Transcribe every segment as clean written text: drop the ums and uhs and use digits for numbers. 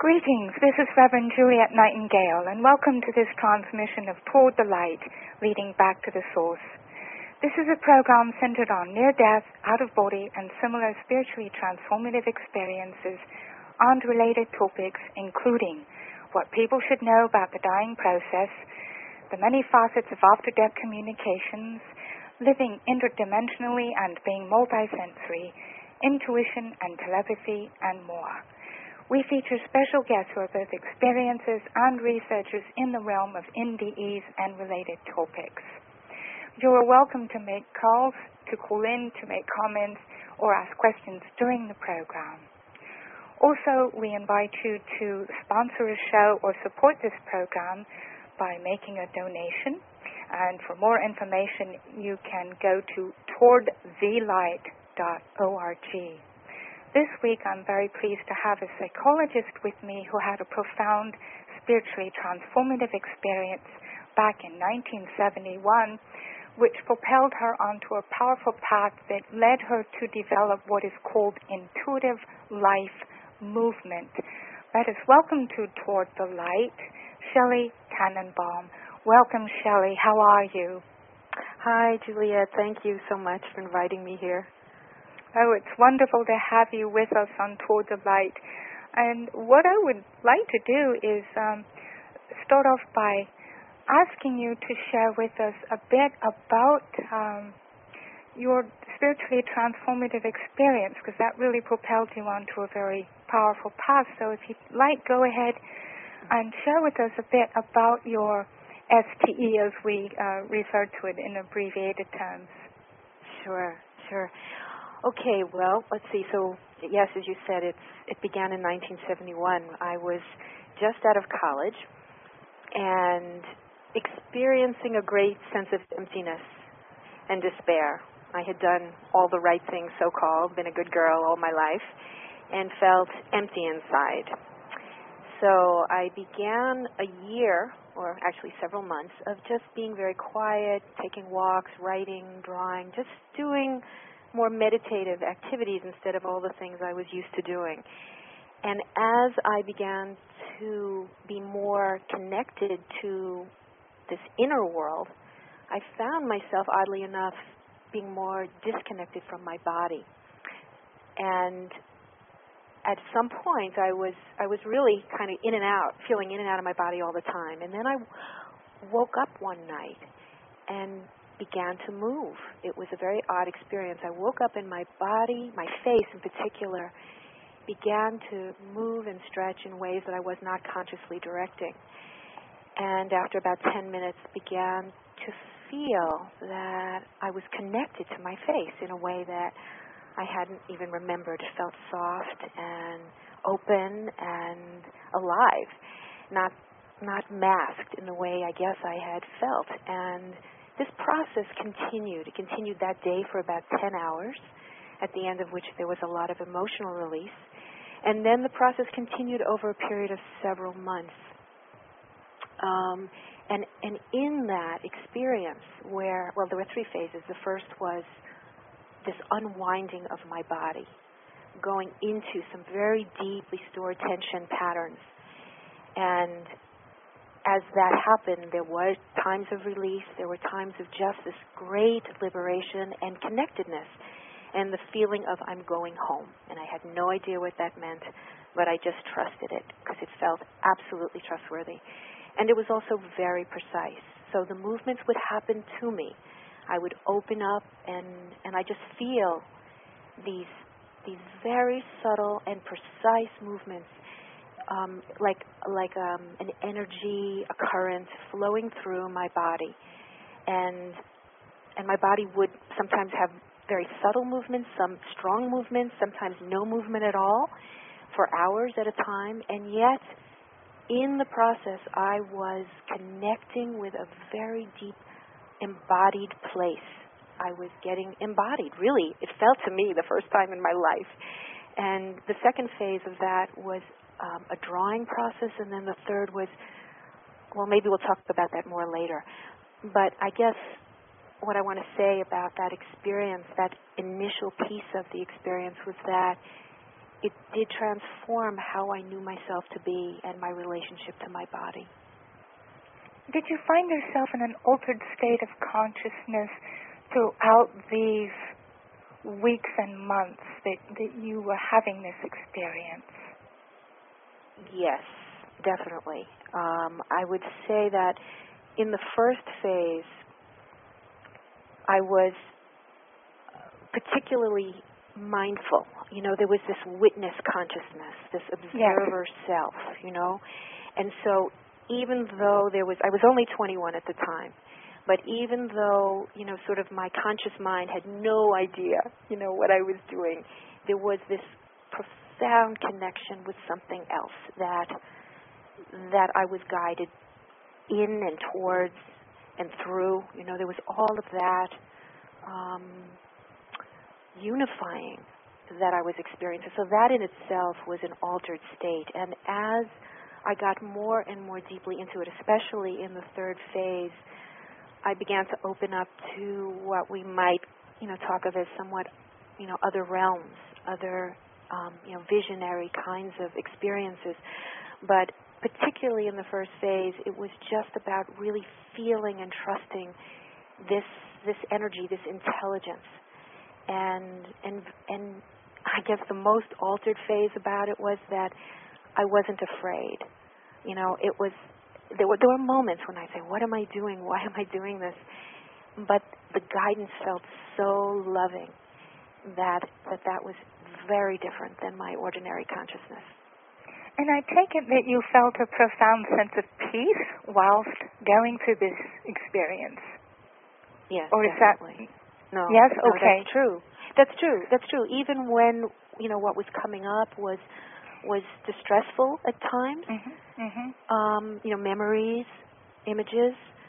Greetings, this is Reverend Juliet Nightingale, and welcome to this transmission of Toward the Light, Leading Back to the Source. This is a program centered on near-death, out-of-body, and similar spiritually transformative experiences and related topics, including what people should know about the dying process, the many facets of after-death communications, living interdimensionally and being multisensory, intuition and telepathy, and more. We feature special guests who are both experiencers and researchers in the realm of NDEs and related topics. You are welcome to make calls, to call in, to make comments, or ask questions during the program. Also, we invite you to sponsor a show or support this program by making a donation. And for more information, you can go to towardthelight.org. This week, I'm very pleased to have a psychologist with me who had a profound, spiritually transformative experience back in 1971, which propelled her onto a powerful path that led her to develop what is called intuitive life movement. Let us welcome to Toward the Light, Shelley Tannenbaum. Welcome, Shelley. How are you? Hi, Juliet. Thank you so much for inviting me here. Oh, it's wonderful to have you with us on Toward the Light. And what I would like to do is start off by asking you to share with us a bit about your spiritually transformative experience, because that really propelled you onto a very powerful path. So if you'd like, go ahead and share with us a bit about your STE, as we refer to it in abbreviated terms. Sure. Okay, well, let's see. So, yes, as you said, it began in 1971. I was just out of college and experiencing a great sense of emptiness and despair. I had done all the right things, so-called, been a good girl all my life, and felt empty inside. So I began a year, or actually several months, of just being very quiet, taking walks, writing, drawing, just doing more meditative activities instead of all the things I was used to doing. And as I began to be more connected to this inner world, I found myself, oddly enough, being more disconnected from my body. And at some point, I was really kind of feeling in and out of my body all the time. And then I woke up one night and began to move. It was a very odd experience. I woke up and my body, my face in particular, began to move and stretch in ways that I was not consciously directing. And after about 10 minutes, began to feel that I was connected to my face in a way that I hadn't even remembered. It felt soft and open and alive, not masked in the way I guess I had felt. And this process continued. It continued that day for about 10 hours, at the end of which there was a lot of emotional release. And then the process continued over a period of several months. And in that experience there were three phases. The first was this unwinding of my body, going into some very deeply stored tension patterns. And as that happened, there were times of release, there were times of just this great liberation and connectedness, and the feeling of I'm going home. And I had no idea what that meant, but I just trusted it because it felt absolutely trustworthy. And it was also very precise. So the movements would happen to me. I would open up and I just feel these very subtle and precise movements, like an energy, a current flowing through my body. And my body would sometimes have very subtle movements, some strong movements, sometimes no movement at all for hours at a time. And yet, in the process, I was connecting with a very deep embodied place. I was getting embodied, really. It felt to me the first time in my life. And the second phase of that was a drawing process, and then the third was, well, maybe we'll talk about that more later. But I guess what I want to say about that experience, that initial piece of the experience, was that it did transform how I knew myself to be and my relationship to my body. Did you find yourself in an altered state of consciousness throughout these weeks and months that you were having this experience? Yes, definitely. I would say that in the first phase, I was particularly mindful. You know, there was this witness consciousness, this observer self, you know. And so even though I was only 21 at the time, but even though, you know, sort of my conscious mind had no idea, you know, what I was doing, there was this profound connection with something else that I was guided in and towards and through. You know, there was all of that unifying that I was experiencing. So that in itself was an altered state. And as I got more and more deeply into it, especially in the third phase, I began to open up to what we might, you know, talk of as somewhat, you know, other realms, other, you know, visionary kinds of experiences. But particularly in the first phase, it was just about really feeling and trusting this energy, this intelligence. And I guess the most altered phase about it was that I wasn't afraid. You know, there were moments when I say, what am I doing? Why am I doing this? But the guidance felt so loving that was very different than my ordinary consciousness. And I take it that you felt a profound sense of peace whilst going through this experience. Yes, or definitely. No, yes, no, okay. That's true. Even when, you know, what was coming up was distressful at times. You know, memories, images.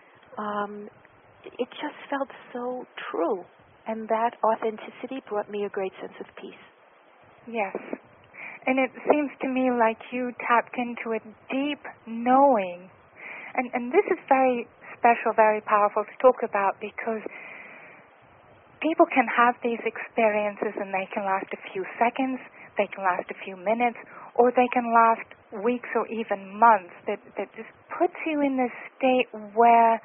It just felt so true, and that authenticity brought me a great sense of peace. Yes. And it seems to me like you tapped into a deep knowing. And this is very special, very powerful to talk about, because people can have these experiences and they can last a few seconds, they can last a few minutes, or they can last weeks or even months that just puts you in this state where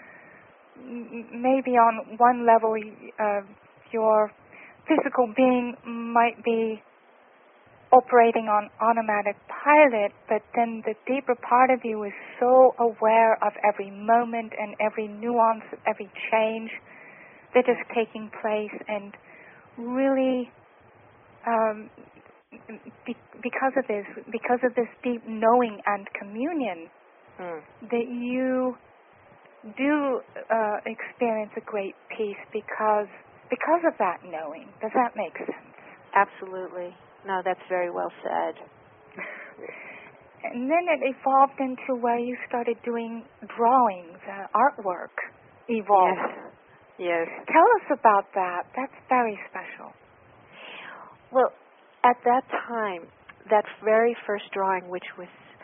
maybe on one level your physical being might be operating on automatic pilot, but then the deeper part of you is so aware of every moment and every nuance, every change that is taking place, and really because of this deep knowing and communion, that you do experience a great peace because of that knowing. Does that make sense? Absolutely. No, that's very well said. And then it evolved into where you started doing drawings, artwork evolved. Yes. Tell us about that. That's very special. Well, at that time, that very first drawing, which was,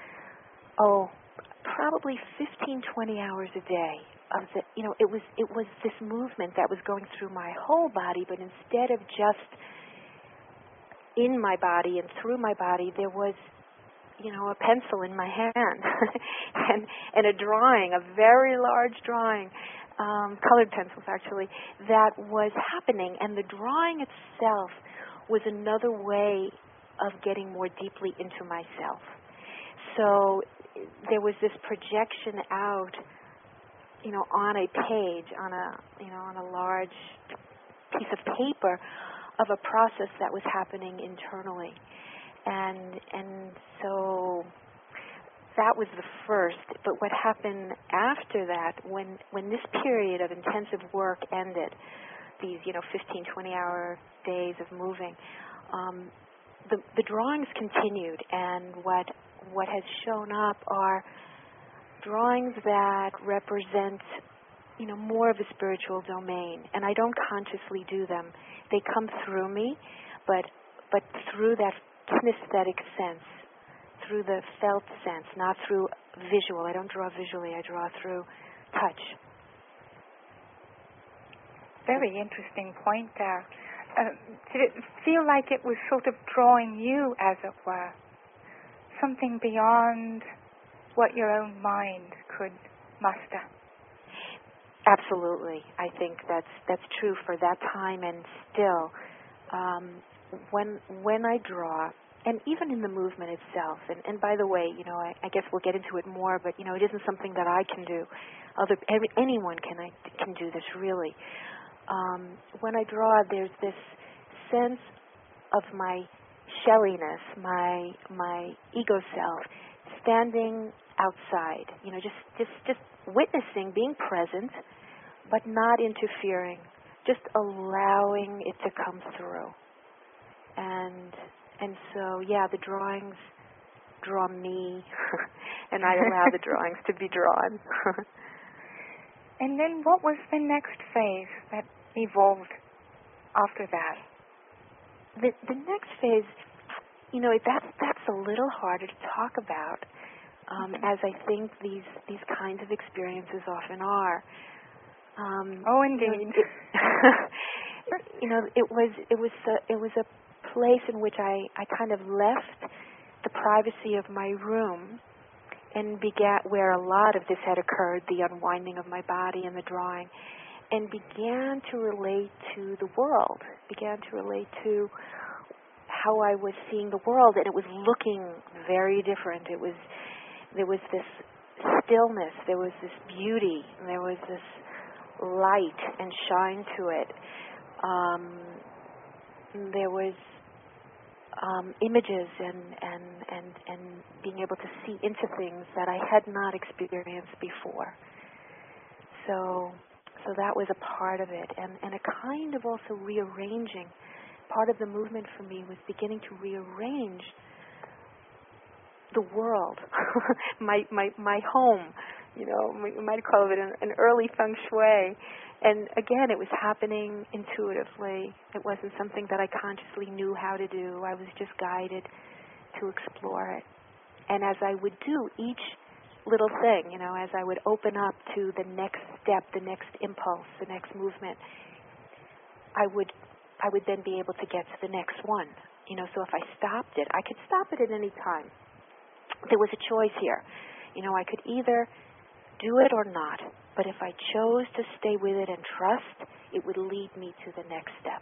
probably 15, 20 hours a day, you know, it was this movement that was going through my whole body, but instead of just in my body and through my body, there was, you know, a pencil in my hand and a drawing, a very large drawing, colored pencils actually, that was happening. And the drawing itself was another way of getting more deeply into myself. So there was this projection out, you know, on a page, on a large piece of paper, of a process that was happening internally. And so that was the first. But what happened after that, when this period of intensive work ended, these, you know, 15, 20-hour days of moving, the drawings continued, and what has shown up are drawings that represent, you know, more of a spiritual domain. And I don't consciously do them. They come through me, but through that kinesthetic sense, through the felt sense, not through visual. I don't draw visually. I draw through touch. Very interesting point there. did it feel like it was sort of drawing you, as it were? Something beyond what your own mind could muster? Absolutely. I think that's true for that time, and still, when I draw, and even in the movement itself, and by the way, I guess we'll get into it more, but it isn't something that I can do. Anyone can do this, really. When I draw, there's this sense of my shelliness, my ego self, standing outside, just witnessing, being present, but not interfering, just allowing it to come through. And so, yeah, the drawings draw me, and I allow the drawings to be drawn. And then what was the next phase that evolved after that? The next phase, that's a little harder to talk about, as I think these kinds of experiences often are. Oh, indeed. It was a place in which I kind of left the privacy of my room and began where a lot of this had occurred, the unwinding of my body and the drawing, and began to relate to the world, began to relate to how I was seeing the world, and it was looking very different. There was this stillness, there was this beauty, there was this light and shine to it. There was images and being able to see into things that I had not experienced before. So that was a part of it, and a kind of also rearranging. Part of the movement for me was beginning to rearrange the world, my home. We might call it an early feng shui. And again, it was happening intuitively. It wasn't something that I consciously knew how to do. I was just guided to explore it. And as I would do each little thing, as I would open up to the next step, the next impulse, the next movement, I would then be able to get to the next one. So if I stopped it, I could stop it at any time. There was a choice here. I could either do it or not. But if I chose to stay with it and trust, it would lead me to the next step.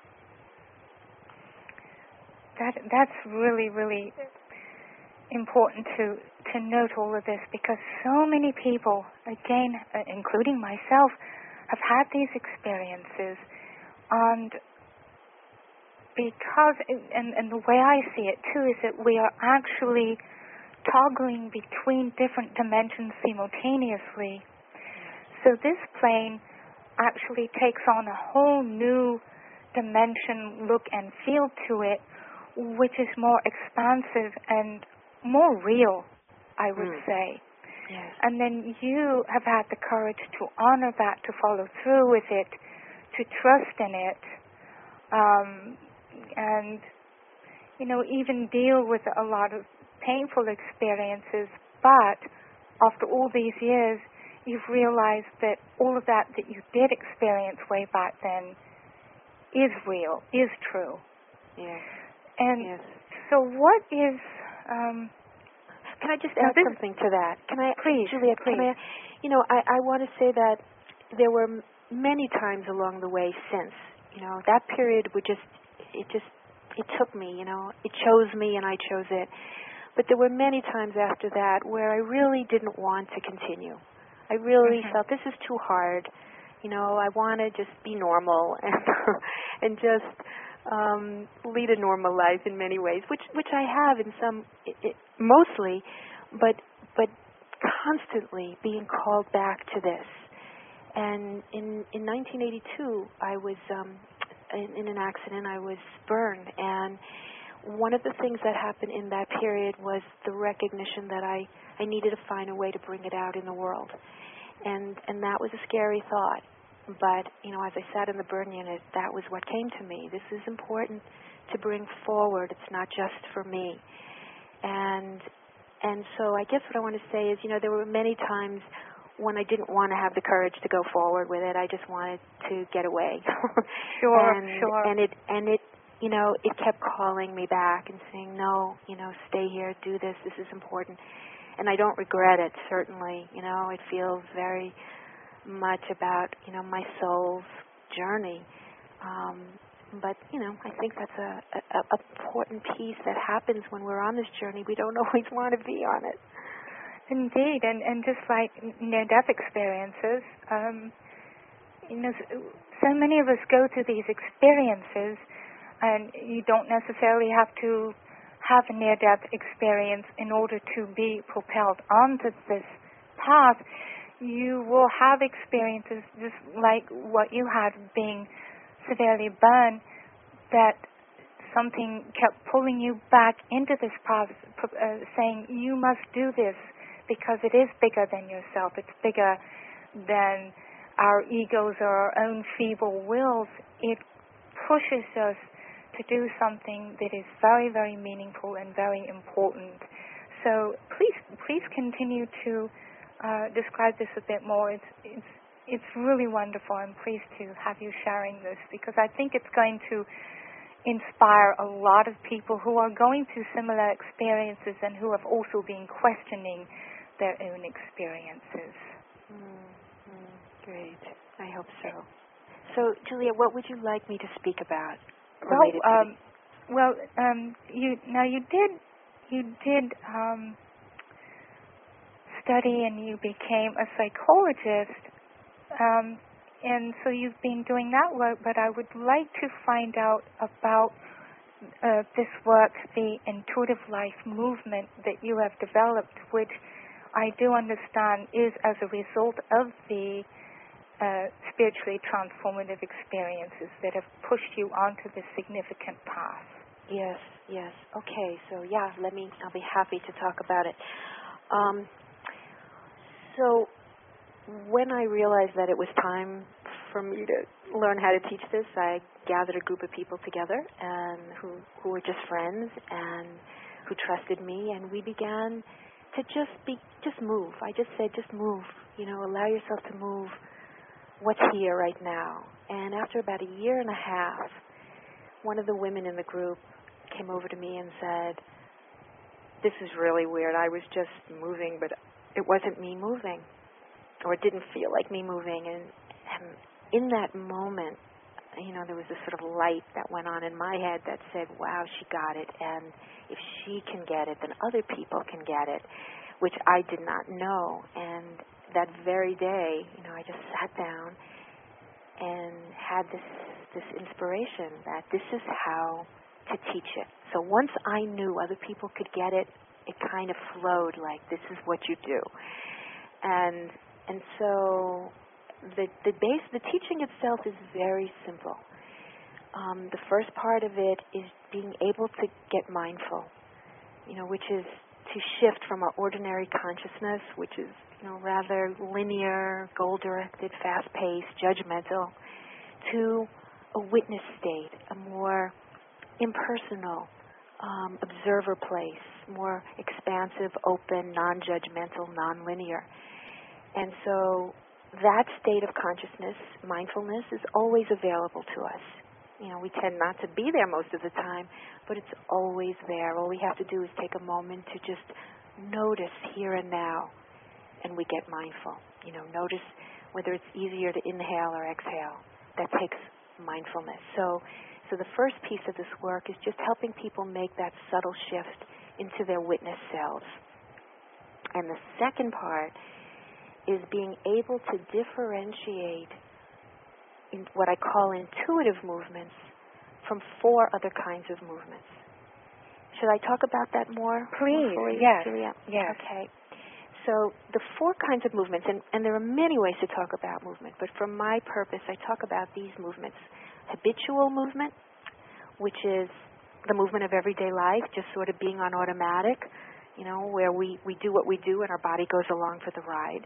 That's really, really important to note all of this, because so many people, again, including myself, have had these experiences, and because, and the way I see it too, is that we are actually toggling between different dimensions simultaneously. So this plane actually takes on a whole new dimension, look and feel to it, which is more expansive and more real, I would say. Yes. And then you have had the courage to honor that, to follow through with it, to trust in it, and, even deal with a lot of painful experiences. But after all these years, you've realized that all of that you did experience way back then is real, is true. Yes. And yes. So what is... can I just add something to that? Can I, please, Juliet, please. I want to say that there were many times along the way since, that period it took me, it chose me and I chose it. But there were many times after that where I really didn't want to continue. I really felt this is too hard. I want to just be normal and just lead a normal life in many ways, which I have in some, mostly, but constantly being called back to this. And in 1982, I was in an accident. I was burned, and one of the things that happened in that period was the recognition that I needed to find a way to bring it out in the world. And that was a scary thought. But, as I sat in the burn unit, that was what came to me. This is important to bring forward. It's not just for me. And so I guess what I want to say is, there were many times when I didn't want to have the courage to go forward with it. I just wanted to get away. Sure, and, sure. And it, it kept calling me back and saying, no, stay here, do this. This is important. And I don't regret it, certainly. It feels very much about, my soul's journey. But, I think that's a important piece that happens when we're on this journey. We don't always want to be on it. Indeed, and just like near-death experiences, so many of us go through these experiences, and you don't necessarily have to have a near-death experience in order to be propelled onto this path. You will have experiences just like what you had, being severely burned, that something kept pulling you back into this path, saying you must do this because it is bigger than yourself. It's bigger than our egos or our own feeble wills. It pushes us to do something that is very, very meaningful and very important. So please continue to describe this a bit more. It's really wonderful. I'm pleased to have you sharing this, because I think it's going to inspire a lot of people who are going through similar experiences and who have also been questioning their own experiences. Great. I hope so. So, Julia, what would you like me to speak about? You did study and you became a psychologist, and so you've been doing that work, but I would like to find out about this work, the intuitive life movement that you have developed, which I do understand is as a result of the spiritually transformative experiences that have pushed you onto this significant path. Yes. Okay, so I'll be happy to talk about it. So when I realized that it was time for me to learn how to teach this, I gathered a group of people together and who were just friends and who trusted me, and we began to just move. I just said, just move, allow yourself to move what's here right now. And after about a year and a half, one of the women in the group came over to me and said, this is really weird. I was just moving, but it wasn't me moving, or it didn't feel like me moving. And in that moment, there was this sort of light that went on in my head that said, wow, she got it. And if she can get it, then other people can get it, which I did not know. And that very day, I just sat down and had this inspiration that this is how to teach it. So once I knew other people could get it, it kind of flowed like, this is what you do. And so the teaching itself is very simple. The first part of it is being able to get mindful, which is to shift from our ordinary consciousness, which is rather linear, goal-directed, fast-paced, judgmental, to a witness state, a more impersonal, observer place, more expansive, open, non-judgmental, non-linear. And so that state of consciousness, mindfulness, is always available to us. We tend not to be there most of the time, but it's always there. All we have to do is take a moment to just notice here and now, and we get mindful. Notice whether it's easier to inhale or exhale. That takes mindfulness. So the first piece of this work is just helping people make that subtle shift into their witness selves. And the second part is being able to differentiate in what I call intuitive movements from 4 other kinds of movements. Should I talk about that more? Please, yes. Yes. Okay. So the 4 kinds of movements, and there are many ways to talk about movement, but for my purpose, I talk about these movements. Habitual movement, which is the movement of everyday life, just sort of being on automatic, where we do what we do and our body goes along for the ride.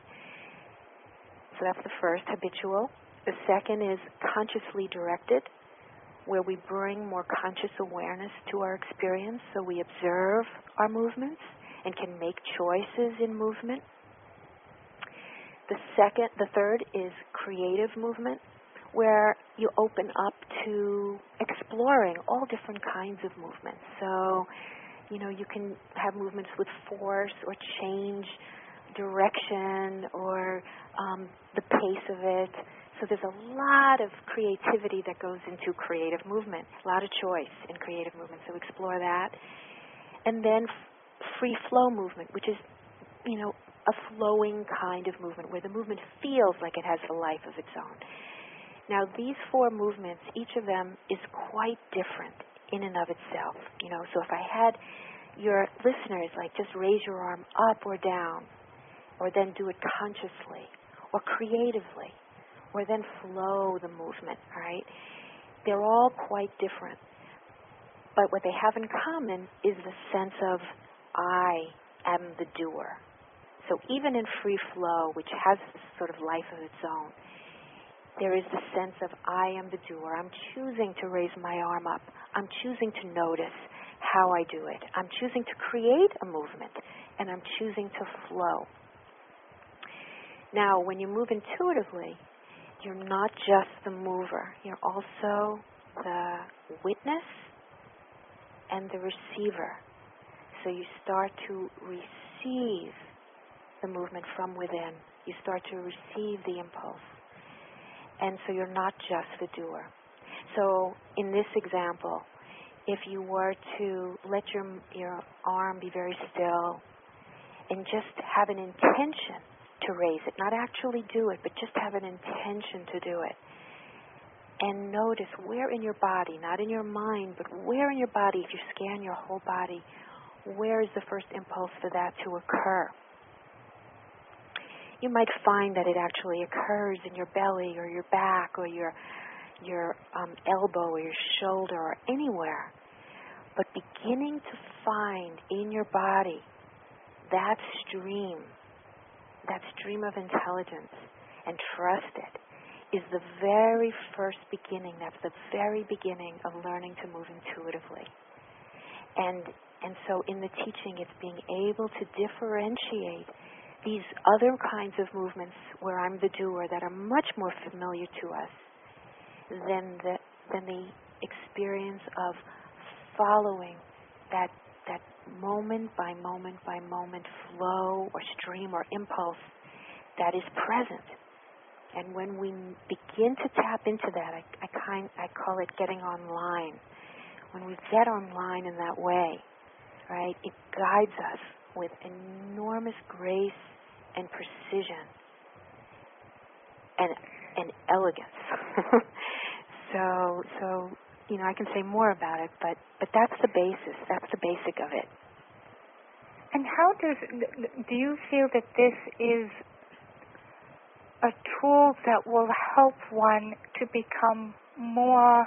So that's the first, habitual. The second is consciously directed, where we bring more conscious awareness to our experience, so we observe our movements and can make choices in movement. The third is creative movement, where you open up to exploring all different kinds of movements. So, you can have movements with force or change direction or the pace of it. So there's a lot of creativity that goes into creative movement, a lot of choice in creative movement. So explore that. And then free flow movement, which is, a flowing kind of movement where the movement feels like it has a life of its own. Now, these four movements, each of them is quite different in and of itself. So if I had your listeners just raise your arm up or down, or then do it consciously or creatively, or then flow the movement, all right? They're all quite different. But what they have in common is the sense of I am the doer. So even in free flow, which has this sort of life of its own, there is the sense of I am the doer. I'm choosing to raise my arm up. I'm choosing to notice how I do it. I'm choosing to create a movement, and I'm choosing to flow. Now, when you move intuitively, you're not just the mover. You're also the witness and the receiver. So you start to receive the movement from within. You start to receive the impulse. And so you're not just the doer. So in this example, if you were to let your arm be very still and just have an intention to raise it, not actually do it, but just have an intention to do it. And notice where in your body, not in your mind, but where in your body, if you scan your whole body, where is the first impulse for that to occur? You might find that it actually occurs in your belly or your back or your elbow or your shoulder or anywhere. But beginning to find in your body that stream of intelligence, and trust it, is the very first beginning. That's the very beginning of learning to move intuitively. And so in the teaching, it's being able to differentiate these other kinds of movements where I'm the doer that are much more familiar to us than the experience of following that moment by moment by moment flow or stream or impulse that is present. And when we begin to tap into that, I call it getting online. When we get online in that way, right, it guides us with enormous grace and precision and elegance. So I can say more about it, but that's the basis. That's the basic of it. And how do you feel that this is a tool that will help one to become more,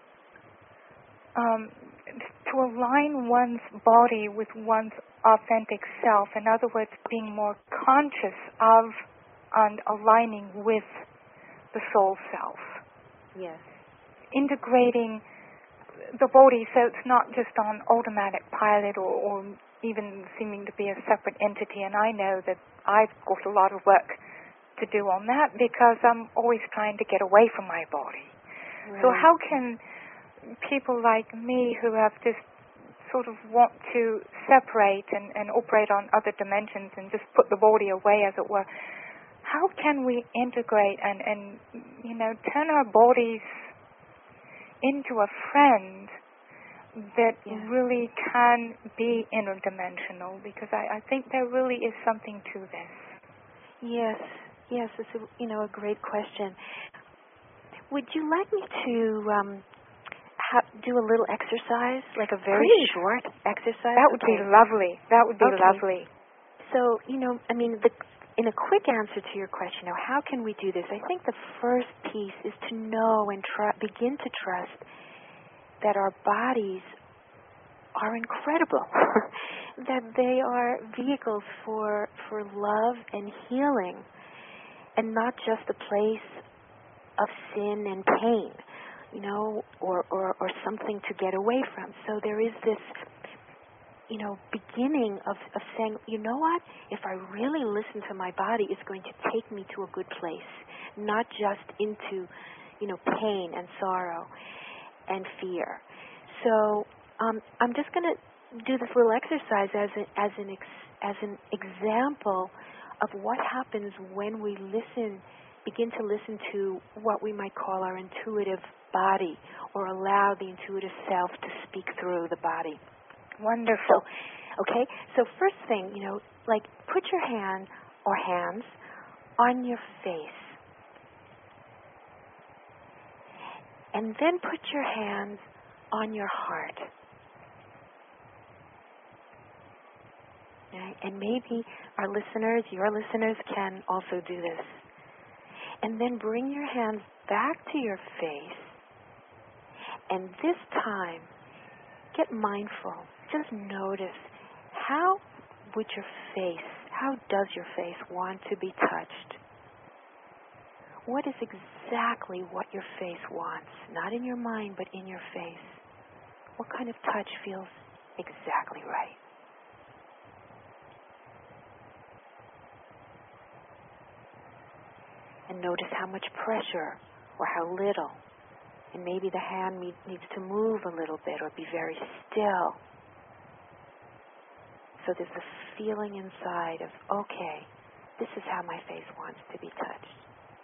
to align one's body with one's authentic self? In other words, being more conscious of and aligning with the soul self. Yes. Integrating the body so it's not just on automatic pilot or even seeming to be a separate entity. And I know that I've got a lot of work to do on that because I'm always trying to get away from my body. Right. So how can people like me who have just sort of want to separate and operate on other dimensions and just put the body away, as it were, how can we integrate and turn our bodies into a friend that really can be interdimensional? Because I think there really is something to this. Yes, it's a great question. Would you like me to do a little exercise, like a very short exercise? That would be lovely. That would be lovely. So, in a quick answer to your question, how can we do this? I think the first piece is to know and begin to trust that our bodies are incredible, that they are vehicles for love and healing, and not just a place of sin and pain, or something to get away from. So there is this beginning of saying, you know what, if I really listen to my body, it's going to take me to a good place, not just into, pain and sorrow and fear. So I'm just going to do this little exercise as an example of what happens when we begin to listen to what we might call our intuitive body, or allow the intuitive self to speak through the body. Wonderful. Okay, so first thing, put your hand or hands on your face. And then put your hands on your heart. Okay? And maybe your listeners can also do this. And then bring your hands back to your face. And this time, get mindful. Just notice, how does your face want to be touched? What is exactly what your face wants? Not in your mind, but in your face. What kind of touch feels exactly right? And notice how much pressure or how little. And maybe the hand needs to move a little bit or be very still. So there's a feeling inside of, okay, this is how my face wants to be touched.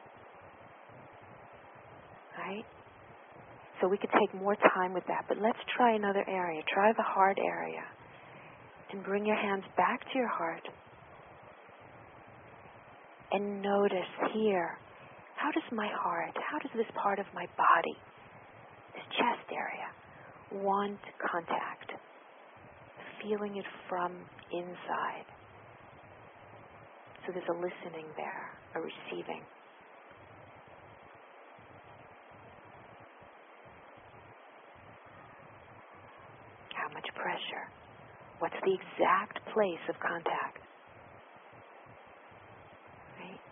Right? So we could take more time with that, but let's try another area. Try the heart area. And bring your hands back to your heart. And notice here, how does this part of my body, this chest area, want contact? Feeling it from inside. So there's a listening there, a receiving. How much pressure? What's the exact place of contact? Right?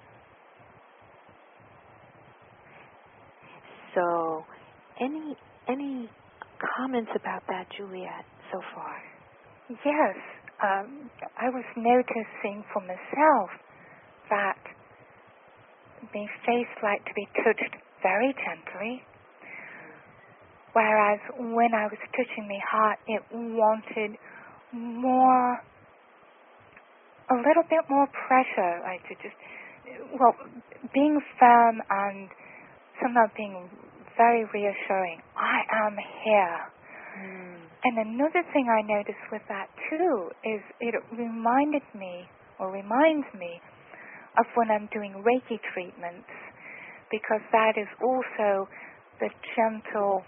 So, any comments about that, Juliet, so far? Yes. I was noticing for myself that my face liked to be touched very gently, whereas when I was touching my heart, it wanted a little bit more pressure, like to being firm and somehow being very reassuring. I am here. And another thing I noticed with that too is it reminds me of when I'm doing Reiki treatments, because that is also the gentle,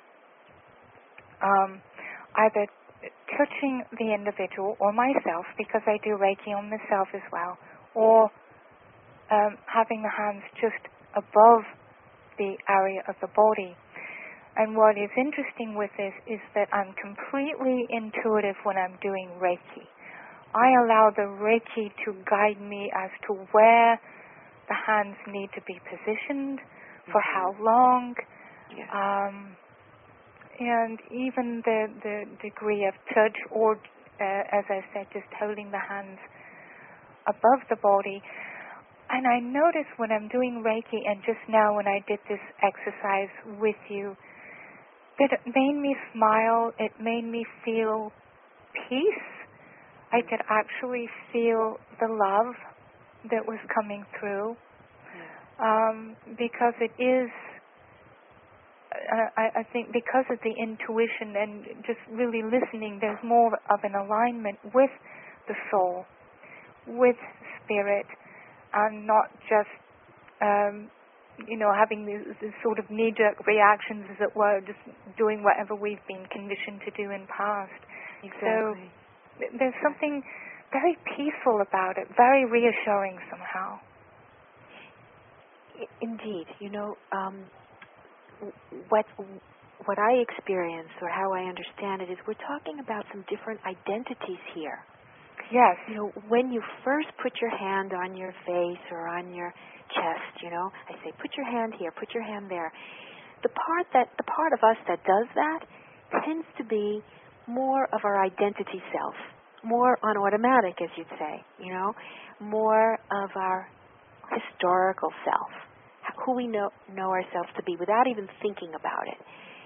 either touching the individual or myself, because I do Reiki on myself as well, or having the hands just above the area of the body. And what is interesting with this is that I'm completely intuitive when I'm doing Reiki. I allow the Reiki to guide me as to where the hands need to be positioned, for how long, and even the degree of touch, or as I said, just holding the hands above the body. And I notice when I'm doing Reiki, and just now when I did this exercise with you, that it made me smile, it made me feel peace. I could actually feel the love that was coming through, because it is, I think because of the intuition and just really listening, there's more of an alignment with the soul, with spirit, and not just having these sort of knee-jerk reactions, as it were, just doing whatever we've been conditioned to do in past. Exactly. So there's something very peaceful about it, very reassuring somehow. Indeed. What I experience, or how I understand it, is we're talking about some different identities here. Yes. When you first put your hand on your face or on your chest, I say, put your hand here, put your hand there. The part of us that does that tends to be more of our identity self. more on automatic, as you'd say, more of our historical self, who we know ourselves to be without even thinking about it.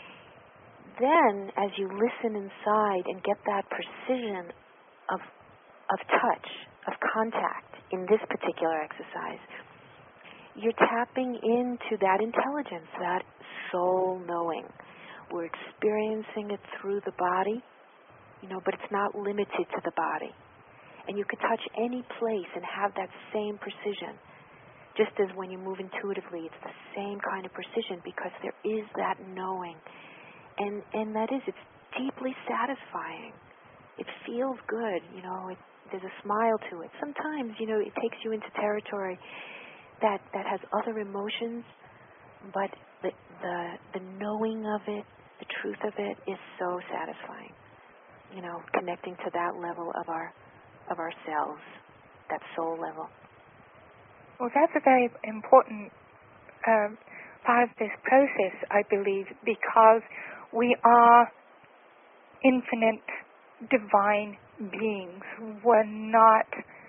Then, as you listen inside and get that precision of touch, of contact in this particular exercise, you're tapping into that intelligence, that soul knowing. We're experiencing it through the body, but it's not limited to the body. And you could touch any place and have that same precision. Just as when you move intuitively, it's the same kind of precision because there is that knowing. And that is, it's deeply satisfying. It feels good, there's a smile to it. Sometimes, it takes you into territory that has other emotions, but the knowing of it, the truth of it is so satisfying. Connecting to that level of ourselves, that soul level. Well, that's a very important part of this process, I believe, because we are infinite divine beings. We're not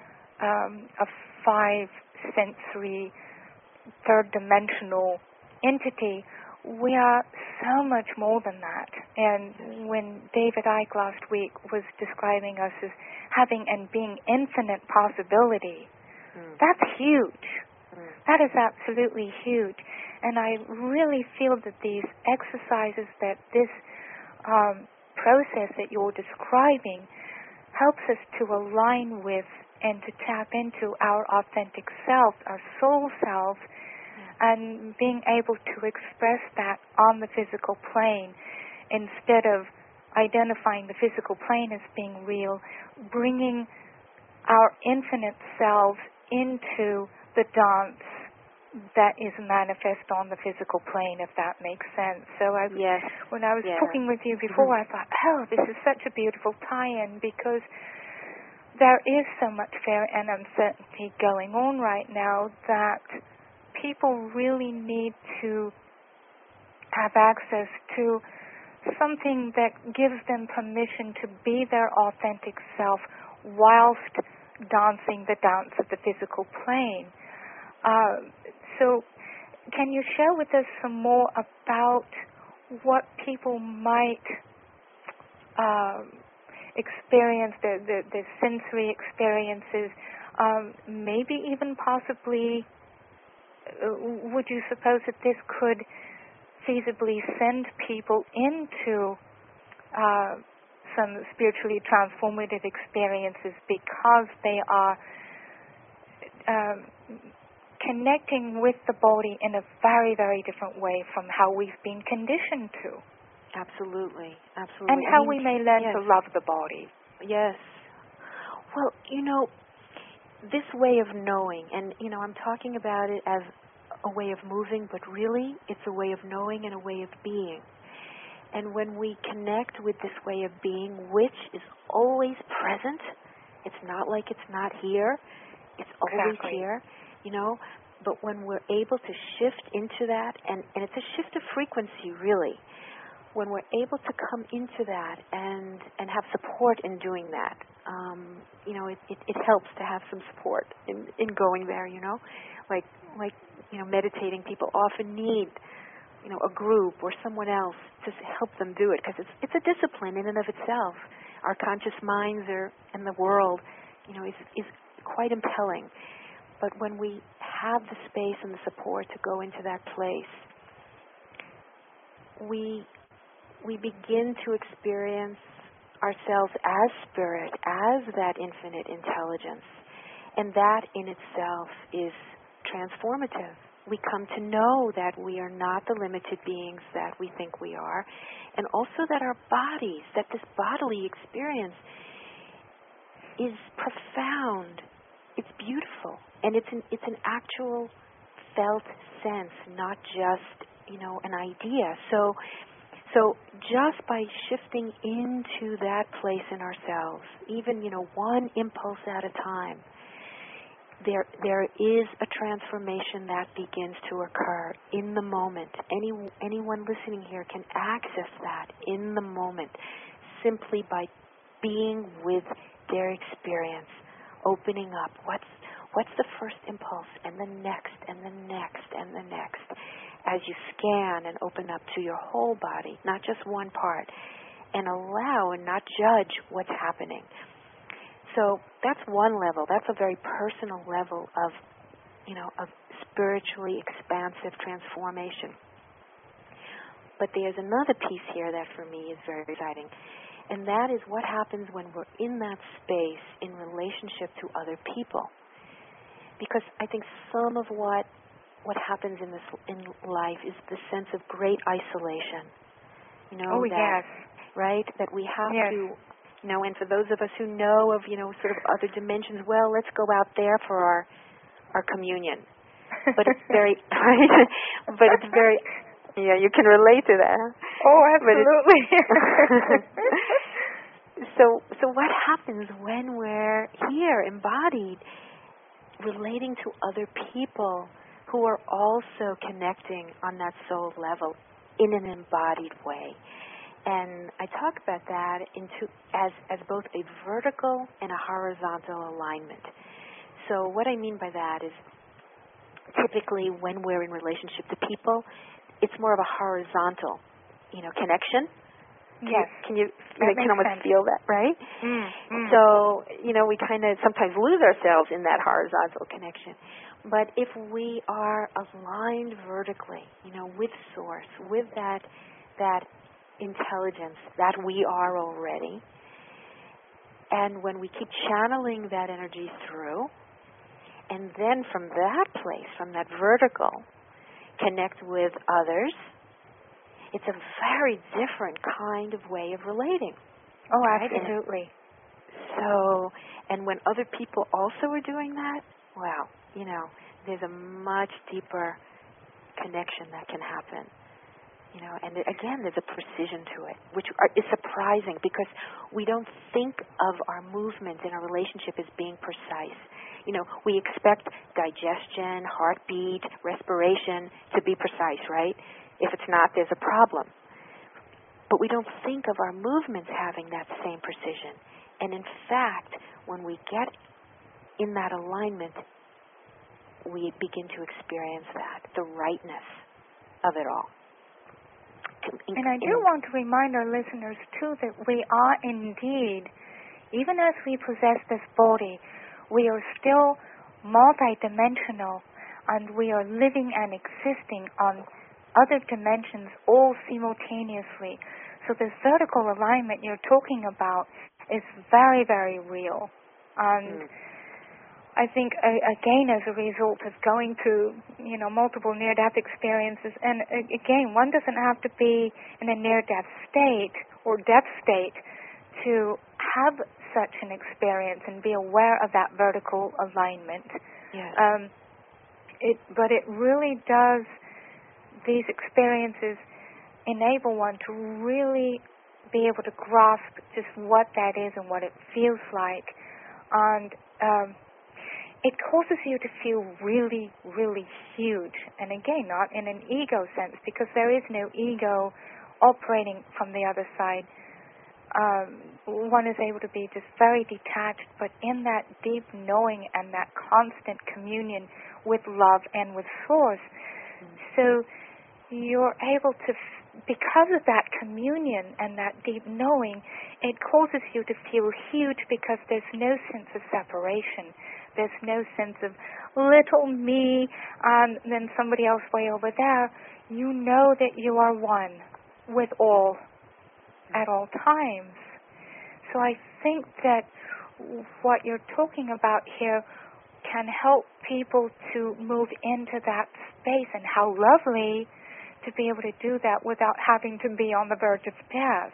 a five-sensory, third-dimensional entity. We are so much more than that. And when David Icke last week was describing us as having and being infinite possibility, that's huge. That is absolutely huge. And I really feel that these exercises, that this process that you're describing helps us to align with and to tap into our authentic self, our soul self, and being able to express that on the physical plane instead of identifying the physical plane as being real, bringing our infinite selves into the dance that is manifest on the physical plane, if that makes sense. So when I was talking with you before, I thought, this is such a beautiful tie-in because there is so much fear and uncertainty going on right now that people really need to have access to something that gives them permission to be their authentic self whilst dancing the dance of the physical plane. So can you share with us some more about what people might experience, the sensory experiences, maybe even possibly, would you suppose that this could feasibly send people into some spiritually transformative experiences because they are connecting with the body in a very, very different way from how we've been conditioned to? Absolutely. And how we may learn to love the body. Yes. Well, this way of knowing, and, I'm talking about it as a way of moving, but really it's a way of knowing and a way of being. And when we connect with this way of being, which is always present, it's not like it's not here, it's always here, but when we're able to shift into that, and it's a shift of frequency, really, when we're able to come into that and have support in doing that, it helps to have some support in going there, like meditating, people often need a group or someone else to help them do it, because it's a discipline in and of itself. Our conscious minds and the world, is quite impelling. But when we have the space and the support to go into that place, we begin to experience ourselves as spirit, as that infinite intelligence. And that in itself is transformative. We come to know that we are not the limited beings that we think we are, and also that our bodies, that this bodily experience is profound. It's beautiful, and it's an actual felt sense, not just an idea. So just by shifting into that place in ourselves, even one impulse at a time, there is a transformation that begins to occur in the moment. Anyone listening here can access that in the moment simply by being with their experience, opening up. What's the first impulse, and the next, and the next, and the next, as you scan and open up to your whole body, not just one part, and allow and not judge what's happening. So that's one level. That's a very personal level of, of spiritually expansive transformation. But there's another piece here that for me is very exciting, and that is what happens when we're in that space in relationship to other people. Because I think some of what happens in life is the sense of great isolation. Yes. Right? That we have yes. to, and for those of us who know of, sort of other dimensions, well, let's go out there for our communion. But it's very, yeah, you can relate to that. Oh, absolutely. So what happens when we're here, embodied, relating to other people who are also connecting on that soul level in an embodied way? And I talk about that as both a vertical and a horizontal alignment. So what I mean by that is typically when we're in relationship to people, it's more of a horizontal, connection. Yes. Can you almost sense. feel that, right? So, we kind of sometimes lose ourselves in that horizontal connection. But if we are aligned vertically, with Source, with that intelligence that we are already, and when we keep channeling that energy through, and then from that place, from that vertical, connect with others, it's a very different kind of way of relating. Oh, right? absolutely. And when other people also are doing that, wow, there's a much deeper connection that can happen. And again, there's a precision to it, which is surprising because we don't think of our movement in a relationship as being precise. We expect digestion, heartbeat, respiration to be precise, right? If it's not, there's a problem. But we don't think of our movements having that same precision. And in fact, when we get in that alignment, we begin to experience that, the rightness of it all. And I do want to remind our listeners, too, that we are indeed, even as we possess this body, we are still multidimensional, and we are living and existing on other dimensions all simultaneously. So this vertical alignment you're talking about is very, very real. And I think, again, as a result of going through, multiple near-death experiences, and again, one doesn't have to be in a near-death state or death state to have such an experience and be aware of that vertical alignment. Yes. But it really does, these experiences enable one to really be able to grasp just what that is and what it feels like. And it causes you to feel really, really huge. And again, not in an ego sense, because there is no ego operating from the other side. One is able to be just very detached, but in that deep knowing and that constant communion with love and with Source. So you're able to, because of that communion and that deep knowing, it causes you to feel huge because there's no sense of separation. There's no sense of little me and then somebody else way over there. You know that you are one with all at all times. So I think that what you're talking about here can help people to move into that space, and how lovely to be able to do that without having to be on the verge of death.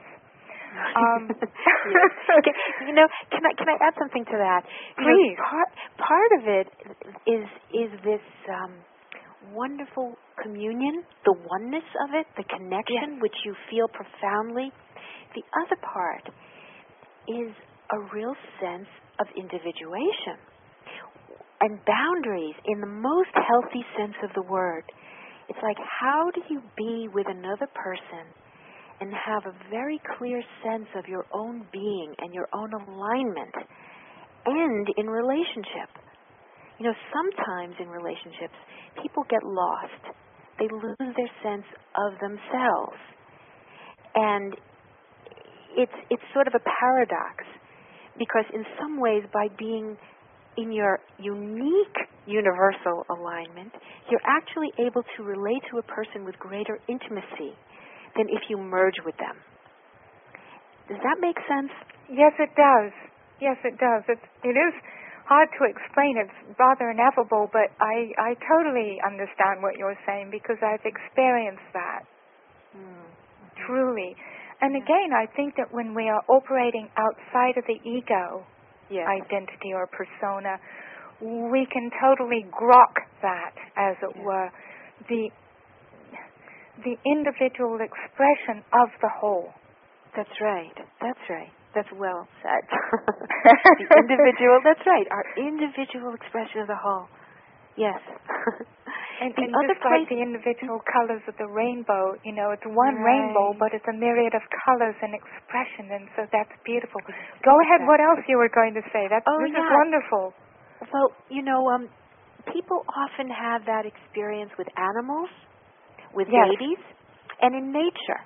Can I add something to that? Please. Part of it is this wonderful communion, the oneness of it, the connection, which you feel profoundly. The other part is a real sense of individuation and boundaries in the most healthy sense of the word. It's like, how do you be with another person and have a very clear sense of your own being and your own alignment, and in relationship. Sometimes in relationships, people get lost. They lose their sense of themselves. And it's sort of a paradox, because in some ways, by being in your unique universal alignment, you're actually able to relate to a person with greater intimacy than if you merge with them. Does that make sense? Yes, it does. Yes, it does. It is hard to explain. It's rather ineffable, but I totally understand what you're saying, because I've experienced that. Truly. And again, I think that when we are operating outside of the ego identity or persona, we can totally grok that, as it were, the individual expression of the whole. That's right. That's well said. The individual, that's right, our individual expression of the whole. Yes. And just like the individual colors of the rainbow, it's one rainbow, but it's a myriad of colors and expression, and so that's beautiful. Go ahead, what else you were going to say? This is wonderful. Well, people often have that experience with animals, with babies, and in nature.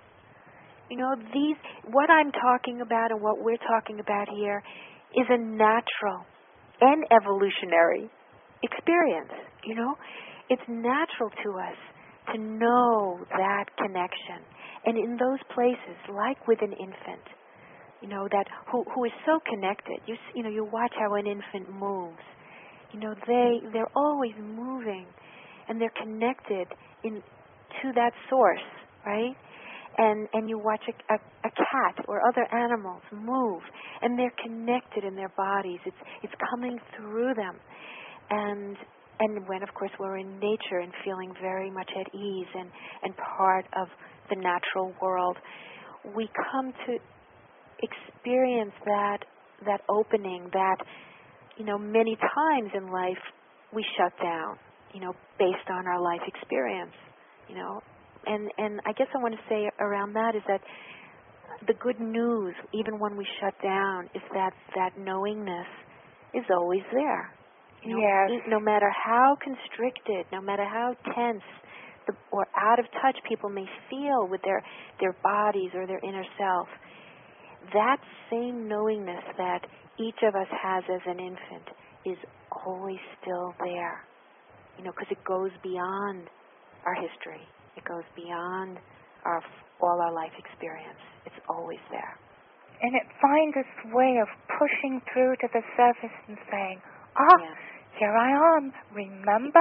What I'm talking about and what we're talking about here is a natural and evolutionary experience. It's natural to us to know that connection. And in those places, like with an infant, that who is so connected. You watch how an infant moves. They're always moving, and they're connected to that source, right? And you watch a cat or other animals move, and they're connected in their bodies. It's coming through them. And when, of course, we're in nature and feeling very much at ease and part of the natural world, we come to experience that opening that, many times in life we shut down, based on our life experience, And I guess I want to say around that is that the good news, even when we shut down, is that knowingness is always there. Yes. No matter how constricted, no matter how tense or out of touch people may feel with their bodies or their inner self, that same knowingness that each of us has as an infant is always still there. Because it goes beyond our history. It goes beyond all our life experience. It's always there. And it finds its way of pushing through to the surface and saying, here I am, remember.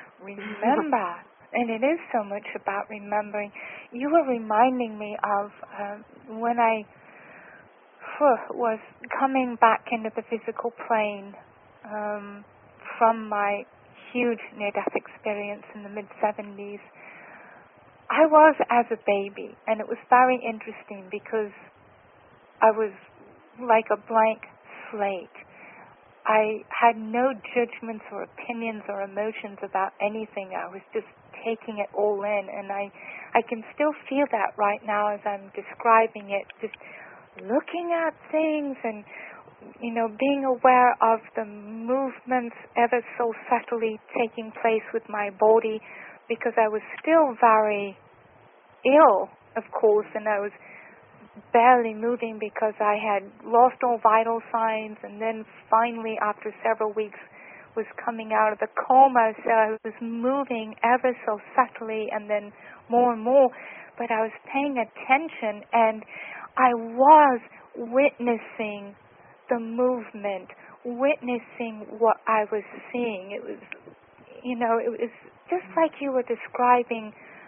And it is so much about remembering. You were reminding me of when I was coming back into the physical plane from my huge near-death experience in the mid-70s. I was as a baby, and it was very interesting because I was like a blank slate. I had no judgments or opinions or emotions about anything. I was just taking it all in, and I can still feel that right now as I'm describing it, just looking at things and, being aware of the movements ever so subtly taking place with my body, because I was still very ill, of course, and I was barely moving because I had lost all vital signs, and then finally, after several weeks, was coming out of the coma, so I was moving ever so subtly and then more and more, but I was paying attention, and I was witnessing the movement, witnessing what I was seeing. It was, it was just like you were describing,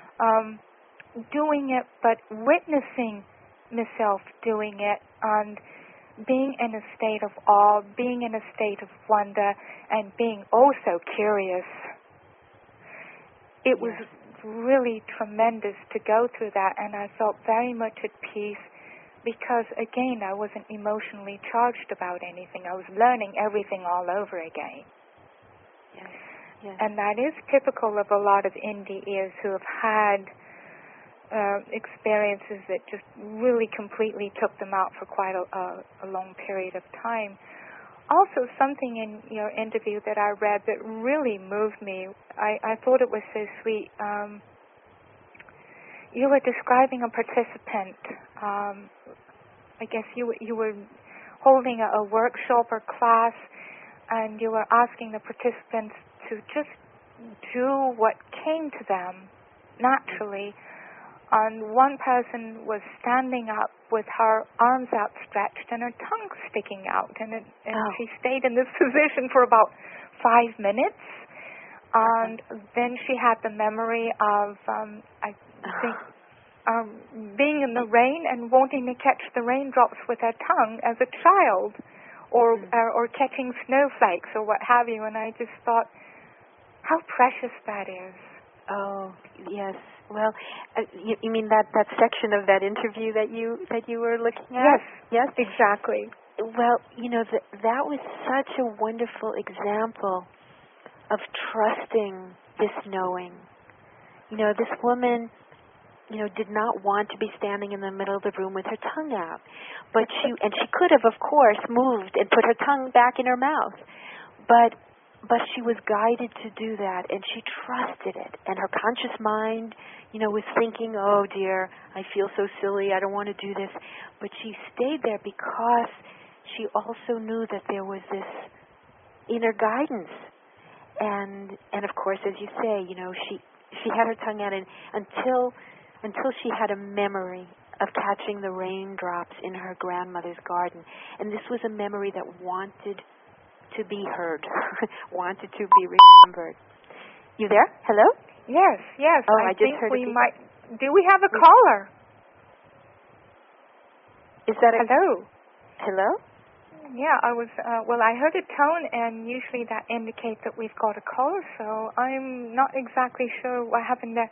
doing it, but witnessing myself doing it, and being in a state of awe, being in a state of wonder, and being also curious. It was really tremendous to go through that, and I felt very much at peace because, again, I wasn't emotionally charged about anything. I was learning everything all over again. Yes. And that is typical of a lot of NDEs who have had experiences that just really completely took them out for quite a long period of time. Also, something in your interview that I read that really moved me. I thought it was so sweet. You were describing a participant. I guess you were holding a workshop or class, and you were asking the participants to just do what came to them naturally. And one person was standing up with her arms outstretched and her tongue sticking out, and she stayed in this position for about 5 minutes. And then she had the memory of, I think, being in the rain and wanting to catch the raindrops with her tongue as a child, or catching snowflakes or what have you. And I just thought, how precious that is. Oh, yes. Well, you mean that section of that interview that you were looking at? Yes, exactly. Well, that was such a wonderful example of trusting this knowing. This woman, did not want to be standing in the middle of the room with her tongue out, but she could have, of course, moved and put her tongue back in her mouth, but she was guided to do that, and she trusted it. And her conscious mind, was thinking, oh, dear, I feel so silly, I don't want to do this. But she stayed there because she also knew that there was this inner guidance. And of course, as you say, she had her tongue out until she had a memory of catching the raindrops in her grandmother's garden. And this was a memory that wanted to be heard, wanted to be remembered. You there? Hello? Yes. Oh, I think just heard we might. Do we have a caller? Is that Hello? Hello? Yeah, I was. I heard a tone, and usually that indicates that we've got a caller. So I'm not exactly sure what happened there.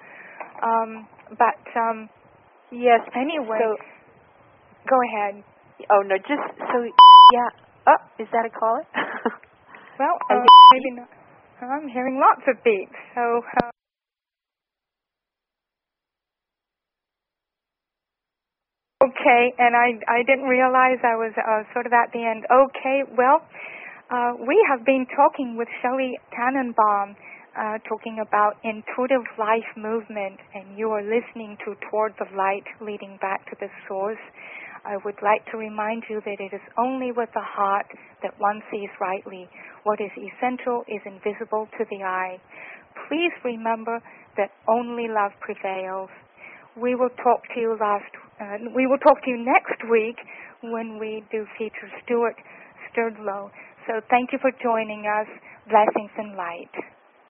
Yes. Anyway, so, go ahead. Oh no, just so yeah. Oh, is that a caller? Well, maybe not. I'm hearing lots of beeps. So. Okay, and I didn't realize I was sort of at the end. Okay, well, we have been talking with Shelley Tannenbaum, talking about intuitive life movement, and you are listening to Toward the Light, leading back to the source. I would like to remind you that it is only with the heart that one sees rightly. What is essential is invisible to the eye. Please remember that only love prevails. We will talk to you next week when we do feature Stuart Sturdlow. So thank you for joining us. Blessings and light.